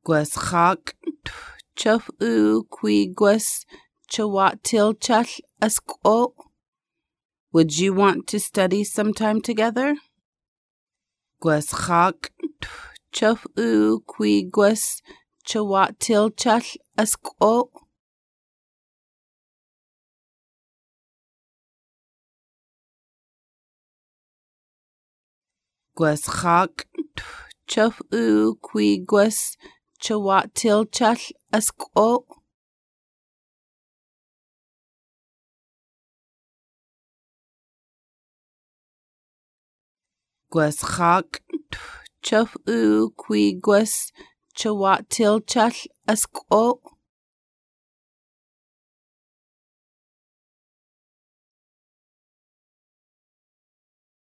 Gwasghak chuf qui gwas chawatil chal asko. Would you want to study sometime together? Gwasghak chuf qui gwas chawatil chal asko. Gwasghak chuf qui gwas chawatil chal asko. Gwasghak chuf qui gwas chawatil chal asko.